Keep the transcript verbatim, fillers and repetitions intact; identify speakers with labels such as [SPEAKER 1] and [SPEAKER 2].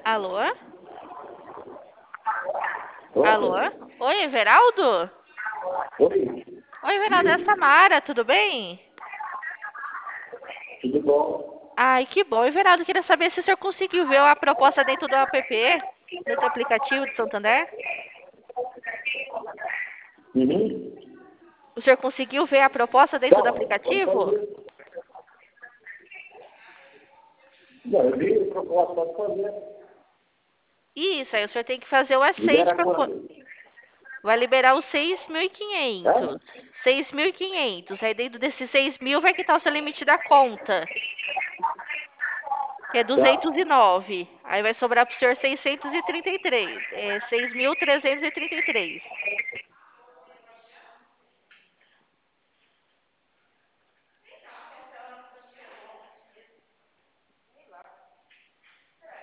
[SPEAKER 1] Alô? Alô?
[SPEAKER 2] Oi?
[SPEAKER 1] Oi, Everaldo?
[SPEAKER 2] Oi?
[SPEAKER 1] Oi, Everaldo, é a Samara, tudo bem?
[SPEAKER 2] Tudo bom?
[SPEAKER 1] Ai, que bom. Everaldo, queria saber se o senhor conseguiu ver a proposta dentro do app, dentro do aplicativo de Santander?
[SPEAKER 2] Uhum.
[SPEAKER 1] O senhor conseguiu ver a proposta dentro do
[SPEAKER 2] Então, vamos
[SPEAKER 1] aplicativo?
[SPEAKER 2] fazer. Não, eu vi a proposta para fazer.
[SPEAKER 1] Isso, aí o senhor tem que fazer o aceite
[SPEAKER 2] Libera
[SPEAKER 1] para
[SPEAKER 2] quando?
[SPEAKER 1] vai liberar os seis mil e quinhentos.
[SPEAKER 2] É?
[SPEAKER 1] seis mil e quinhentos. Aí dentro desses seis mil vai quitar o seu limite da conta, que é duzentos e
[SPEAKER 2] Tá.
[SPEAKER 1] nove. Aí vai sobrar para o senhor seiscentos e trinta e três. É seis mil trezentos e trinta e três.